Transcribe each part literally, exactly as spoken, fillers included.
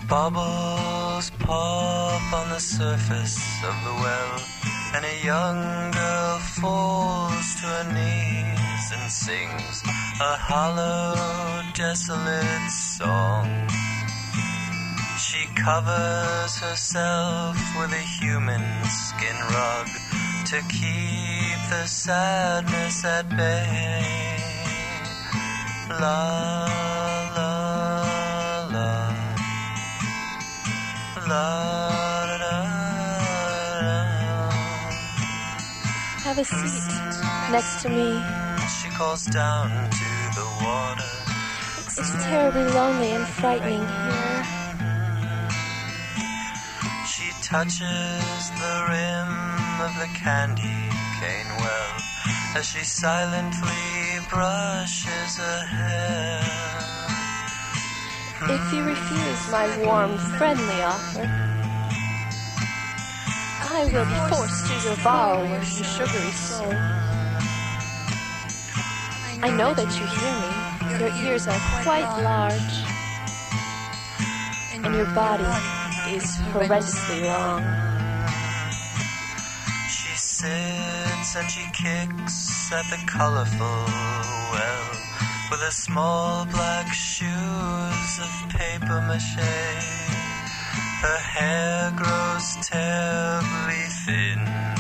Bubbles pop on the surface of the well, and a young girl falls to her knees and sings a hollow, desolate song. She covers herself with a human skin rug to keep the sadness at bay. La, la, la. La, da, da, da. Have a seat next to me. She calls down to the water. It's terribly lonely and frightening here. She touches the rim of the candy cane well as she silently brushes her hair. If you refuse my warm, friendly offer, I will be forced to devour your sugary soul. I know that you hear me. Your ears are quite large, and your body is horrendously long. She sits and she kicks at the colorful well with her small black shoes of paper mache. Her hair grows terribly thin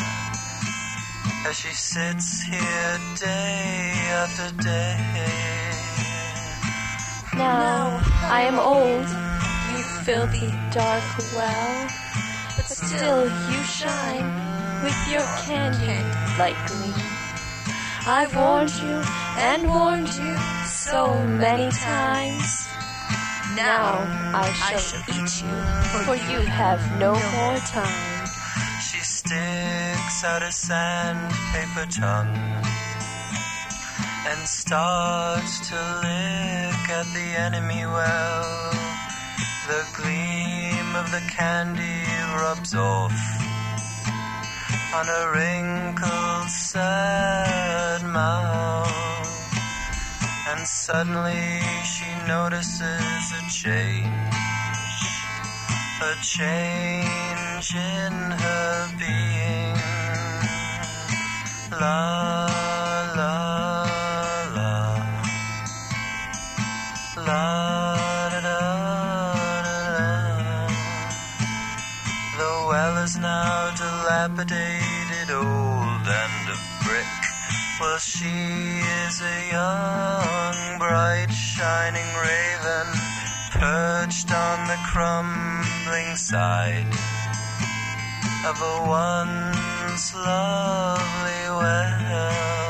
as she sits here day after day. Now I am old, you filthy dark well, but still you shine with your candy like gleam. I've warned you and warned you so many times. Now I shall eat you, for you have no more time. She sticks out a sandpaper tongue and starts to lick at the enemy well. The gleam of the candy rubs off on a wrinkled, sad mouth, and suddenly she notices a change, a change in her being. La, la, la, la, da, da, da. The well is now dilapidated, old and of brick, while she is a young, bright, shining raven perched on the crumbling side of a once lovely well.